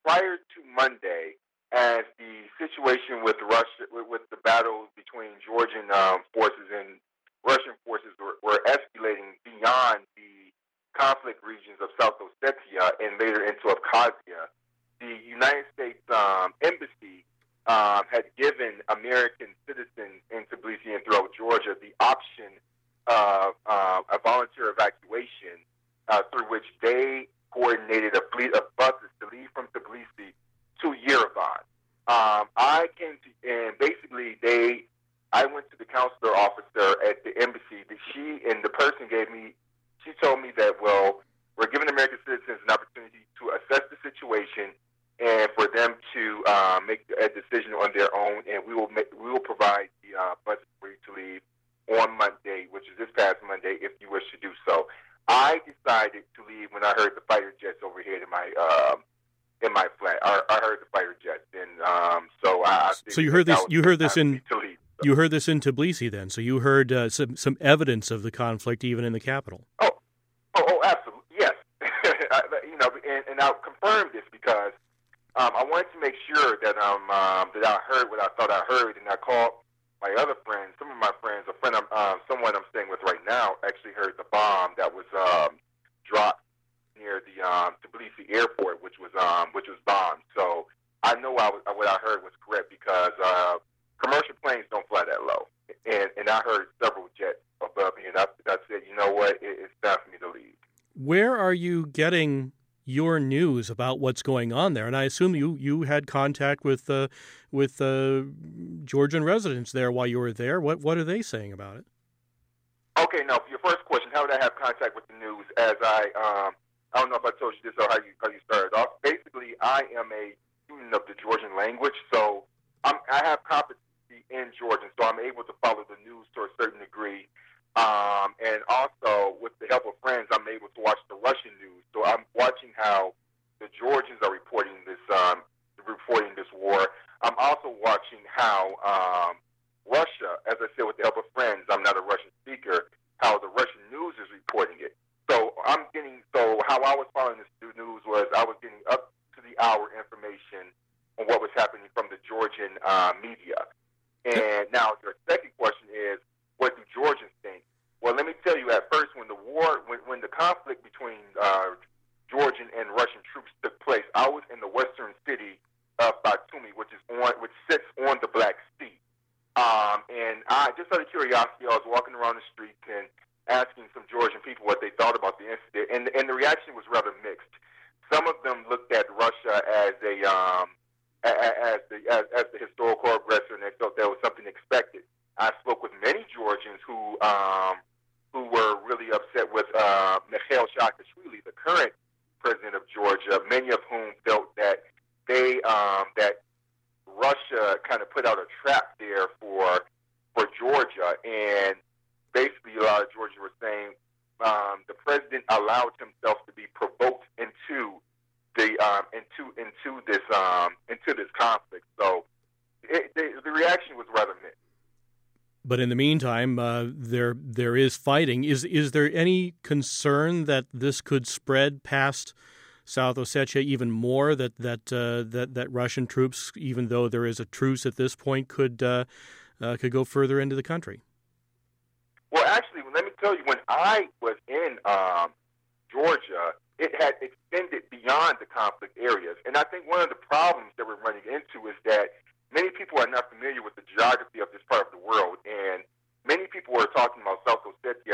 prior to Monday, as the situation with Russia, with the battle between Georgian forces and Russian forces were escalating beyond the conflict regions of South Ossetia and later into Abkhazia, the United States Embassy had given American citizens in Tbilisi and throughout Georgia the option of a volunteer evacuation through which they coordinated a fleet of buses to leave from Tbilisi to Yerevan. I came to, and basically I went to the consular officer at the embassy. The person she told me that, well, we're giving American citizens an opportunity to assess the situation and for them to make a decision on their own, and we will provide the buses for you to leave on Monday, which is this past Monday, if you wish to do so. I decided to leave when I heard the fighter jets overhead in my flat. I heard the fighter jets, and so I. So you heard this. You heard this in. You heard this in Tbilisi, then. So you heard some evidence of the conflict, even in the capital. Oh, absolutely, yes. And I'll confirm this because I wanted to make sure that that I heard what I thought I heard, and I called my other friends. Some of my friends, someone I'm staying with right now, actually heard the bomb that was dropped near the Tbilisi airport, which was bombed. So I know what I heard was correct because commercial planes don't fly that low, and I heard several jets above me, and I said, you know what, it's time for me to leave. Where are you getting your news about what's going on there? And I assume you had contact with Georgian residents there while you were there. What are they saying about it? Okay, now for your first question, how would I have contact with the news? As I don't know if I told you this or how you started off. Basically, I am a student of the Georgian language, so I have competency in Georgian, so I'm able to follow the news to a certain degree. And also, with the help of friends, I'm able to watch the Russian news. So I'm watching how the Georgians are reporting this war. I'm also watching how Russia, as I said, with the help of friends, I'm not a Russian speaker, how the Russian news is reporting it. So how I was following this news was I was getting up to the hour information on what was happening from the Georgian media. And now your second question is, what do Georgians think? Well, let me tell you, at first, when the conflict between Georgian and Russian troops took place, I was in the western city of Batumi, which sits on the Black Sea. And I, just out of curiosity, I was walking around the streets and asking some Georgian people what they thought about the incident, and the reaction was rather mixed. Some of them looked at Russia as the historical aggressor, and they felt that was something expected. I spoke with many Georgians who were really upset with Mikhail Saakashvili, the current president of Georgia. Many of whom felt that that Russia kind of put out a trap there for Georgia, and basically a lot of Georgians were saying the president allowed himself to be provoked into this conflict. So the reaction was rather mixed. But in the meantime, there is fighting. Is there any concern that this could spread past South Ossetia even more? That Russian troops, even though there is a truce at this point, could go further into the country? Well, actually, let me tell you, when I was in Georgia, it had extended beyond the conflict areas. And I think one of the problems that we're running into is that many people are not familiar with the geography of this part of the world. And many people are talking about South Ossetia.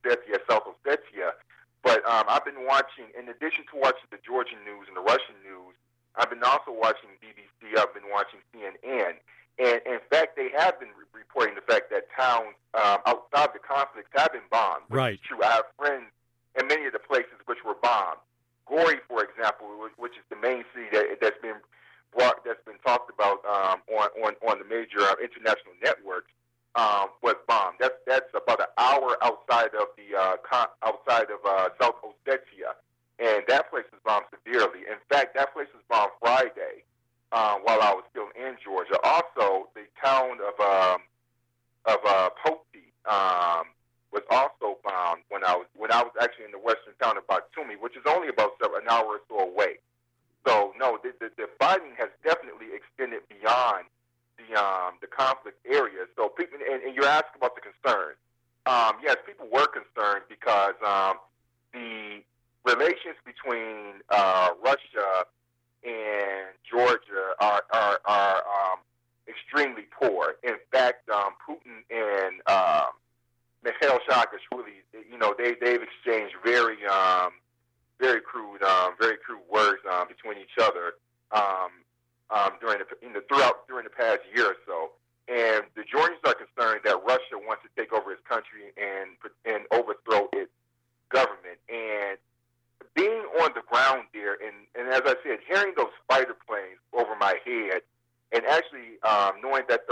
But I've been watching, in addition to watching the Georgian news and the Russian news, I've been also watching BBC. I've been watching CNN. And in fact, they have been reporting the fact that towns outside the conflicts have been bombed. Right. Which is true. I have friends in many of the places which were bombed. Gori, for example, which is the main city that's been talked about on the major international networks, was bombed. That's about an hour outside of South Ossetia, and that place was bombed severely. In fact, that place was bombed Friday while I was still in Georgia. Also, the town of Poti was also bombed when I was actually in the western town of Batumi, which is only about an hour or so away. So no, the the fighting has definitely extended beyond the conflict area. So people, and you're asking about the concern. Yes, people were concerned because the relations between Russia and Georgia are extremely poor. In fact, Putin and Mikhail Saakashvili, they've exchanged very crude words between each other during the past year or so. And the Georgians are concerned that Russia wants to take over his country and overthrow its government. And being on the ground there, and as I said, hearing those fighter planes over my head, and actually knowing that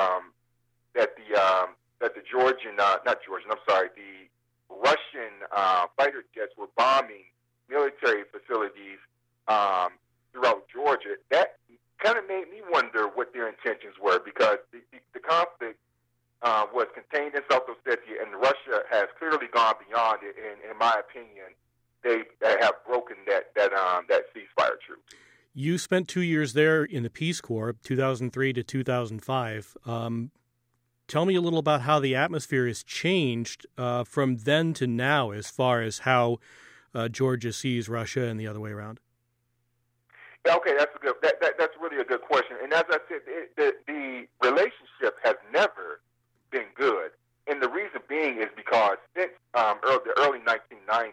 the Russian fighter jets were bombing military facilities throughout Georgia, that kind of made me wonder what their intentions were, because the conflict was contained in South Ossetia, and Russia has clearly gone beyond it. And in my opinion, they have broken that ceasefire truce. You spent 2 years there in the Peace Corps, 2003 to 2005. Tell me a little about how the atmosphere has changed from then to now, as far as how Georgia sees Russia and the other way around. Yeah, okay, that's really a good question. And as I said, the relationship has never been good, and the reason being is because since the early 1990s,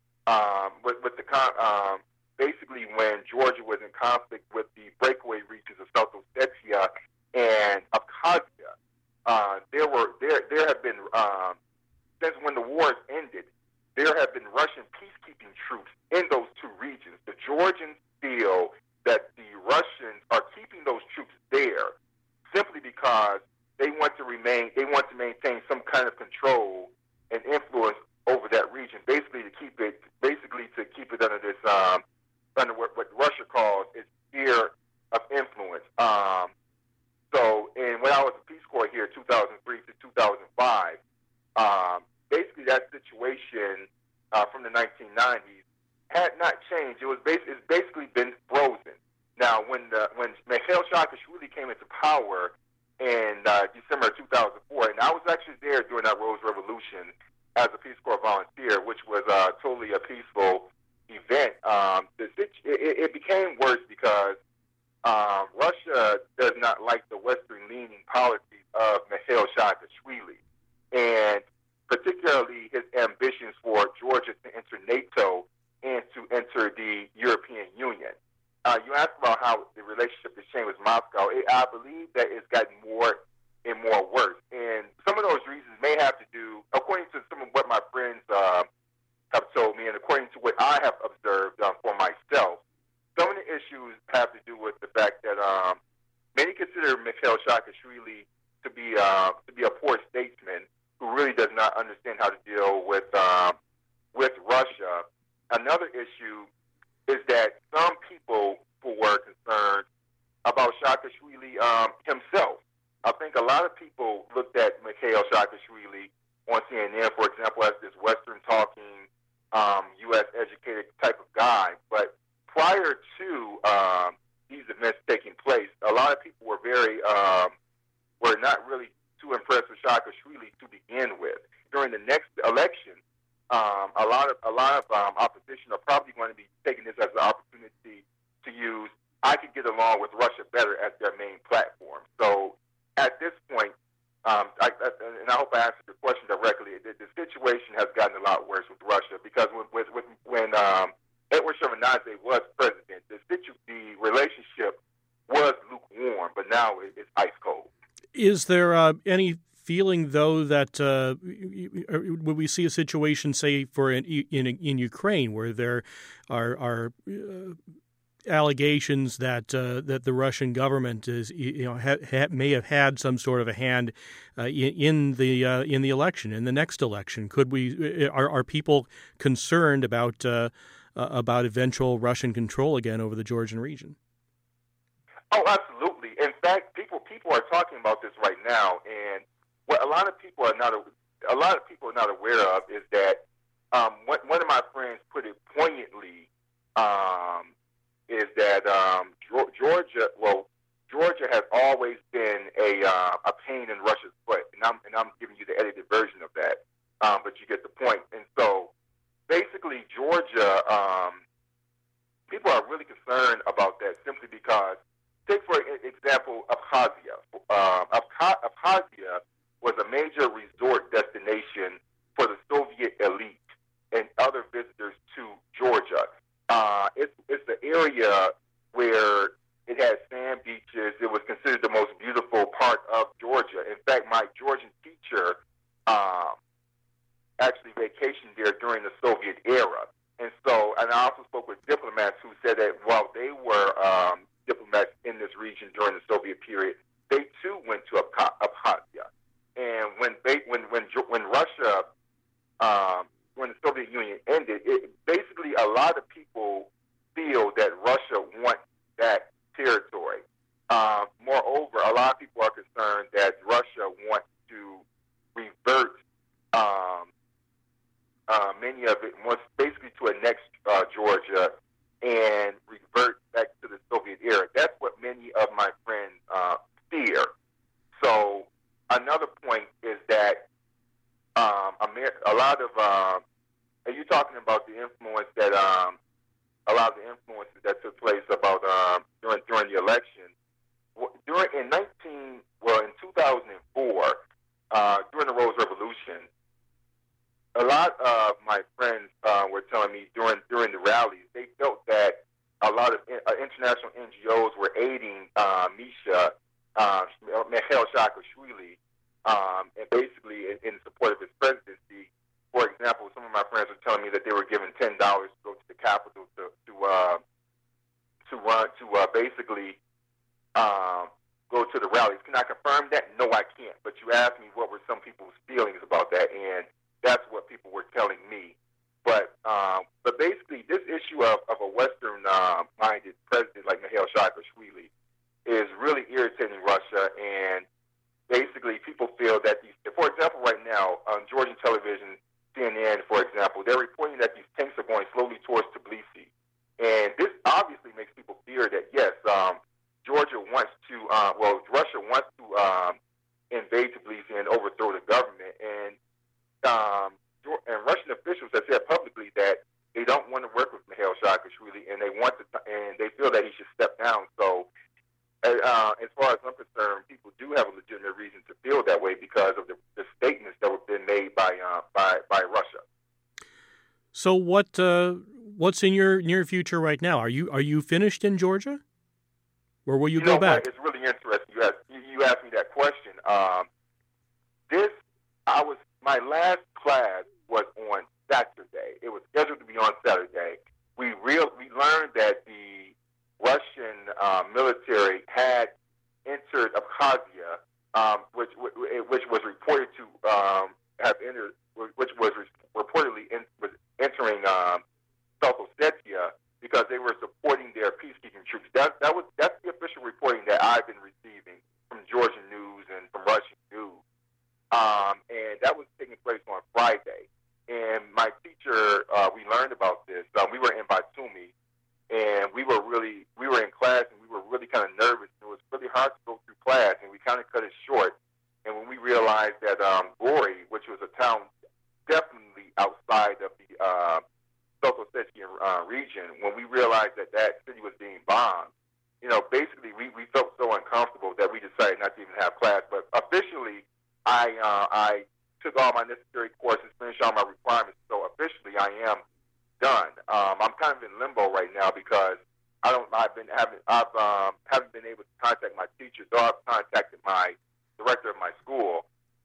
basically when Georgia was in conflict with the breakaway regions of South Ossetia and Abkhazia, there have been since when the wars ended, there have been Russian peacekeeping troops in those two regions. The Georgians feel that the Russians are keeping those troops there simply because they want to maintain some kind of control and influence over that region, basically to keep it under this under what Russia calls its sphere of influence. And when I was in Peace Corps here, 2003 to 2005, basically that situation from the 1990s had not changed. It's basically been frozen. Now, when Mikhail Saakashvili came into power in December 2004, and I was actually there during that Rose Revolution as a Peace Corps volunteer, which was totally a peaceful event. It became worse because Russia does not like the Western-leaning policies of Mikhail Saakashvili, and particularly his ambitions for Georgia to enter NATO and to enter the European Union. You asked about how the relationship has changed with Moscow. I believe that it's gotten more and more worse. And some of those reasons may have to do, according to some of what my friends have told me and according to what I have observed for myself, some of the issues have to do with the fact that many consider Mikhail Saakashvili to be a poor statesman who really does not understand how to deal with Russia. Another issue is that some people who were concerned about Saakashvili himself. I think a lot of people looked at Mikhail Saakashvili on CNN, for example, as this Western-talking, U.S.-educated type of guy. But prior to these events taking place, a lot of people were not really too impressed with Saakashvili to begin with. During the next election, a lot of opposition are probably going to be taking this as an opportunity to use "I could get along with Russia better" as their main platform. So at this point, and I hope I answered your question directly, the situation has gotten a lot worse with Russia because when Edward Shevardnadze was president, the relationship was lukewarm, but now it's ice cold. Is there any feeling, though, that when we see a situation, say, in Ukraine, where there are allegations that the Russian government is, may have had some sort of a hand in the election, in the next election? Are people concerned about eventual Russian control again over the Georgian region? Oh, absolutely. In fact, people are talking about this right now, and what a lot of people are not aware of is that one of my friends put it poignantly is that Georgia has always been a pain in Russia's foot, and I'm giving you the edited version of that, but you get the point. And so basically, Georgia, people are really concerned about that simply because, take for example, Abkhazia. Abkhazia was a major resort destination for the Soviet elite and other visitors to Georgia. It's the area where it had sand beaches. It was considered the most beautiful part of Georgia. In fact, my Georgian teacher actually vacationed there during the Soviet era. And so, and I also spoke with diplomats who said that while they were diplomats in this region during the Soviet period, they too went to Abkhazia. And when Russia, when the Soviet Union ended, basically a lot of people feel that Russia wants that territory. Moreover, a lot of people are concerned that Russia wants to revert many of it, wants basically to annex Georgia and revert back to the Soviet era. That's what many of my friends fear. So another point is that a lot of, are you talking about the influence that, a lot of the influences that took place about during the election? In 2004, during the Rose Revolution, a lot of my friends were telling me during the rallies, they felt that a lot of international NGOs were aiding Mikhail Saakashvili, and basically in support of his presidency. For example, some of my friends were telling me that they were given $10 to go to the Capitol to basically go to the rallies. Can I confirm that? No, I can't. But you asked me what were some people's feelings about that, and that's what people were telling me. But basically, this issue of a Western-minded president like Mikhail Saakashvili is really irritating Russia, and basically people feel that for example, right now on Georgian television, CNN, for example, they're reporting that these tanks are going slowly towards Tbilisi. And this obviously makes people fear that, yes, Russia wants to invade Tbilisi and overthrow the government. And Russian officials have said publicly that they don't want to work with Mikhail Saakashvili, and they feel that he should step down. So, as far as I'm concerned, people do have a legitimate reason to feel that way because of the statements that were been made by Russia. So, what's in your near future right now? Are you finished in Georgia, or will you go back? It's really interesting. You asked me that question. My last class was on Saturday. It was scheduled to be on Saturday. We learned that the Russian military had entered Abkhazia, which was reported to have entered, which was reportedly was entering South Ossetia because they were supporting their peacekeeping troops. That's the official reporting that I've been receiving from Georgian news and from Russian news. And that was taking place on Friday. And my teacher, we learned about this. We were in Batumi, and we were in class, and we were really kind of nervous. It was really hard to go through class, and we kind of cut it short. And when we realized that Gori, which was a town definitely outside of the South Ossetian region, when we realized that city was being bombed, basically we felt so uncomfortable that we decided not to even have class. But officially, I took all my necessary courses, finished all my requirements. So officially, I am done. I'm kind of in limbo right now because I haven't been able to contact my teachers. So I've contacted my director of my school,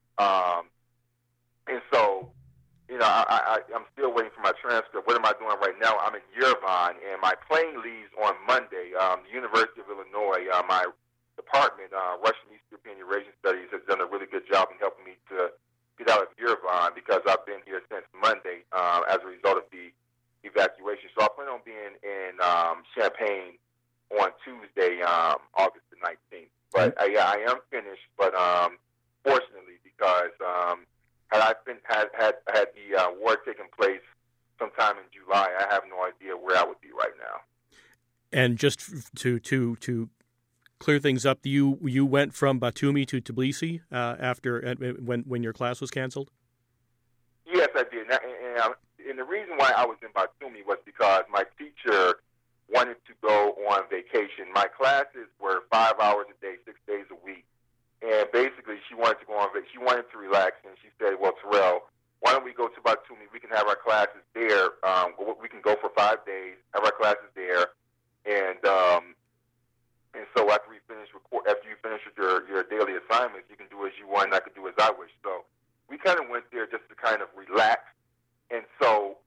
and so I'm still waiting for my transcript. What am I doing right now? I'm in Yerevan, and my plane leaves on Monday. The University of Illinois, my department, Russian East European Eurasian Studies, has done a really good job in helping me to get out of Yerevan because I've been here since Monday as a result of the evacuation. So I plan on being in Champaign on Tuesday, August the 19th. But I am finished. But fortunately, because had the war taken place sometime in July, I have no idea where I would be right now. And just to clear things up, you went from Batumi to Tbilisi after when your class was canceled? Yes, I did. And the reason why I was in Batumi was because my teacher wanted to go on vacation. My classes were 5 hours a day, 6 days a week. And basically, she wanted to go on vacation. She wanted to relax, and she said, well, Terrell, why don't we go to Batumi? We can have our classes there. We can go for 5 days, have our classes there. And so after you finish with your daily assignments, you can do as you want, and I could do as I wish. So we kind of went there just to kind of relax. And so,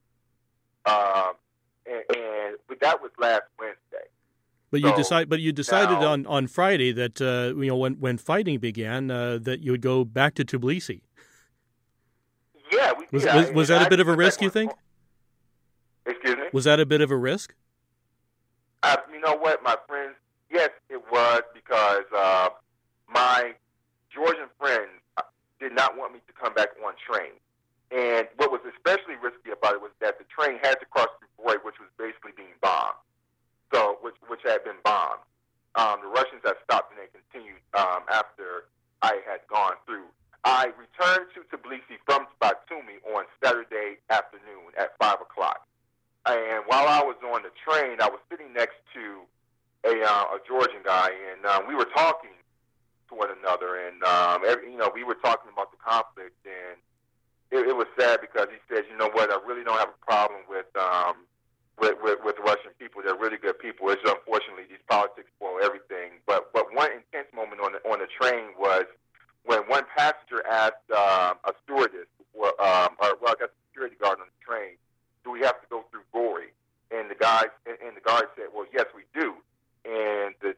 but that was last Wednesday. But you decided now, on Friday that when fighting began that you would go back to Tbilisi. Yeah, we did. Was that a bit of a risk, you think? Excuse me? Was that a bit of a risk? You know what, my friends? Yes, it was, because my Georgian friends did not want me to come back on train. And what was especially risky about it was that the train had to cross through Gori, which was basically being bombed. So, which had been bombed. The Russians had stopped and they continued after I had gone through. I returned to Tbilisi from Batumi on Saturday afternoon at 5 o'clock. And while I was on the train, I was sitting next to a Georgian guy, and we were talking to one another, and we were talking about the conflict, and it was sad because he said, you know what, I really don't have a problem with Russian people. They're really good people. It's unfortunately these politics spoil everything. But one intense moment on the train was when one passenger asked a stewardess, I guess a security guard on the train, do we have to go through Gori? And the guard said, well, yes, we do. And the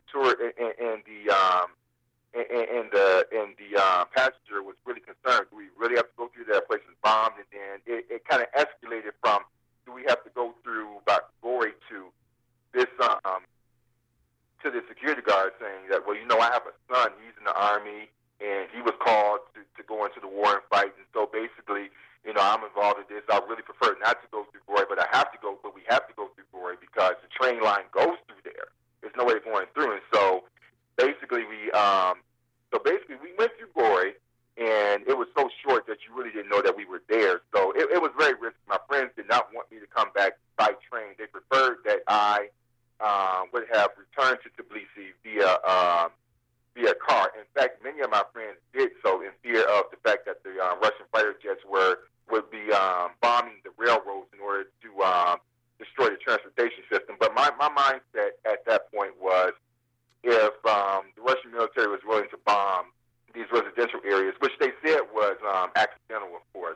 passenger was really concerned. Do we really have to go through that place is bombed? And then it kind of escalated from, do we have to go through Gori to this to the security guard saying that, well, I have a son. He's in the Army, and he was called to go into the war and fight. And so basically, I'm involved in this. I really prefer not to go through Gori, but we have to go through Gori because the train line goes through there. There's no way of going through. And so basically we went through Gori, and it was so short that you really didn't know that we were there. So it was very risky. My friends did not want me to come back by train. They preferred that I would have returned to Tbilisi via car. In fact, many of my friends did so in fear of the fact that the Russian fighter jets would be bombing the railroads in order to destroy the transportation system. But my mindset at that point was, if the Russian military was willing to bomb these residential areas, which they said was accidental, of course,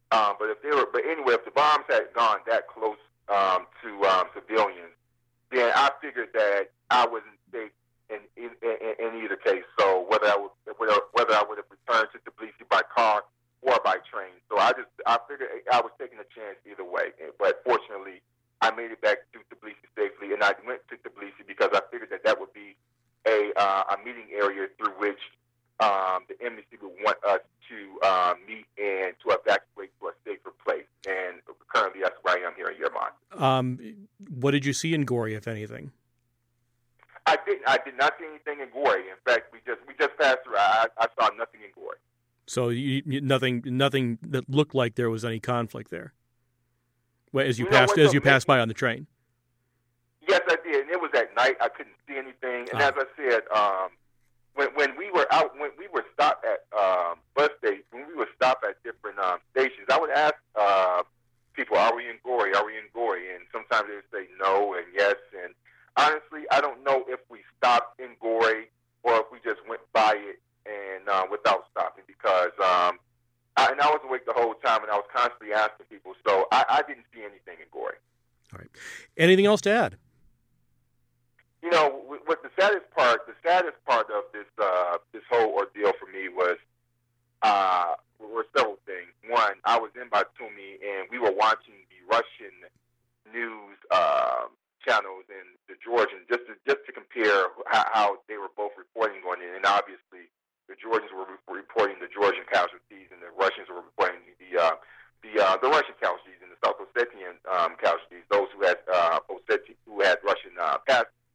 if the bombs had gone that close to civilians, then I figured that I wasn't safe in either case. So whether I would have returned to Tbilisi by car or by train, so I figured I was taking a chance either way. But fortunately, I made it back to Tbilisi safely, and I went to Tbilisi because I figured that would be a meeting area through which the embassy would want us to meet and to evacuate to a safer place. And currently, that's where I am here in Yerevan. What did you see in Gori, if anything? I did not see anything in Gori. In fact, we just passed through. I saw nothing in Gori. So nothing that looked like there was any conflict there, as you passed by on the train. Yes, I did, and it was at night. I couldn't see anything. And as I said, when we were stopped at bus stations, when we were stopped at different stations, I would ask people, "Are we in Gori? Are we in Gori?" And sometimes they would say no and yes. And honestly, I don't know if we stopped in Gori or if we just went by it and without stopping, because I was awake the whole time and I was constantly asking people. So I didn't see anything in Gori. All right. Anything else to add? What the saddest part of this whole ordeal for me were several things. One, I was in Batumi and we were watching the Russian news channels and the Georgian just to compare how they were both reporting on it. And obviously, the Georgians were reporting the Georgian casualties, and the Russians were reporting the Russian casualties and the South Ossetian casualties. Those who had Russian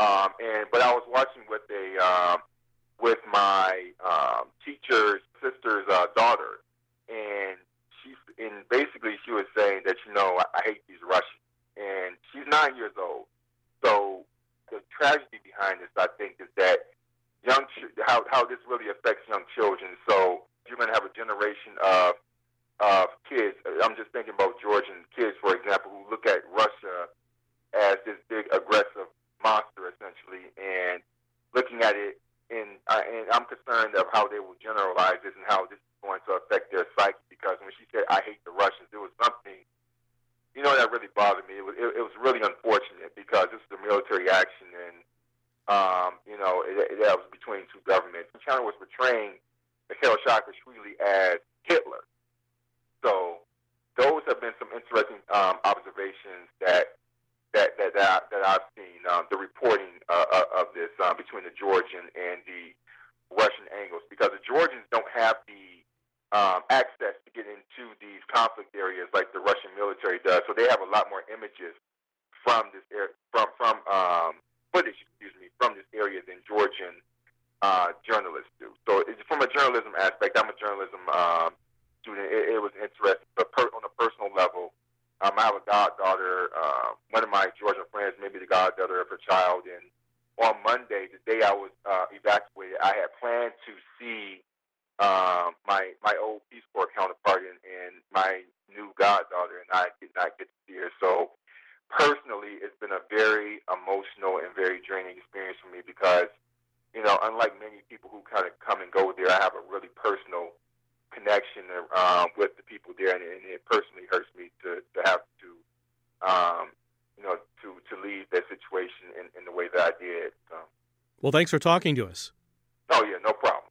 But I was watching with my teacher's sister's daughter, and basically she was saying that I hate these Russians, and she's 9 years old. So the tragedy behind this, I think, is that how this really affects young children. So you're going to have a generation of kids. I'm just thinking about Georgian kids, for example, who look at Russia as this big aggressive monster, essentially, and looking at it, and I'm concerned of how they will generalize this and how this is going to affect their psyche. Because when she said, "I hate the Russians," it was something, that really bothered me. It was really unfortunate because this is a military action, and that was between two governments. China was portraying Mikhail Saakashvili as Hitler. So those have been some interesting observations that I've seen. The reporting of this between the Georgian and the Russian angles, because the Georgians don't have the access to get into these conflict areas like the Russian military does. So they have a lot more images from this footage, from this area than Georgian journalists do. So from a journalism aspect, I'm a journalism student. It was interesting, but on a personal level, I have a goddaughter. One of my Georgian friends, maybe the goddaughter of her child, and on Monday, the day I was evacuated, I had planned to see my old Peace Corps counterpart and my new goddaughter, and I did not get to see her. So personally, it's been a very emotional and very draining experience for me because, unlike many people who kind of come and go there, I have a really personal connection with the people there, and it personally hurts me to have to leave that situation in the way that I did. So. Well, thanks for talking to us. Oh, yeah, no problem.